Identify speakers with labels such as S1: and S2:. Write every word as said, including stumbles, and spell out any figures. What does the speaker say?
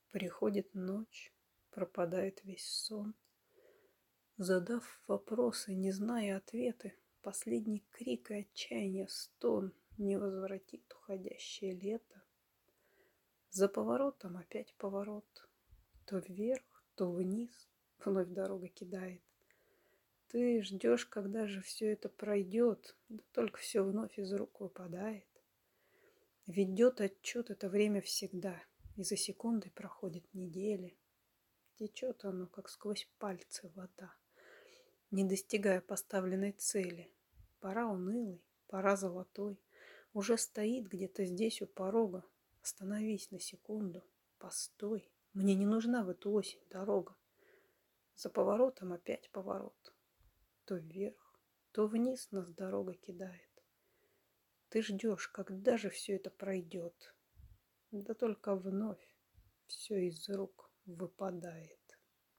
S1: Приходит ночь, пропадает весь сон. Задав вопросы, не зная ответы, последний крик и отчаяния стон не возвратит уходящее лето. За поворотом опять поворот. То вверх, то вниз вновь дорога кидает. Ты ждешь, когда же все это пройдет, да только все вновь из рук выпадает. Ведет отчет это время всегда, и за секундой проходят недели. Течет оно, как сквозь пальцы вода, не достигая поставленной цели. Пора унылый, пора золотой, уже стоит где-то здесь у порога. Остановись на секунду, постой, мне не нужна в эту осень дорога. За поворотом опять поворот. То вверх, то вниз нас дорога кидает. Ты ждешь, когда же все это пройдет. Да только вновь все из рук выпадает.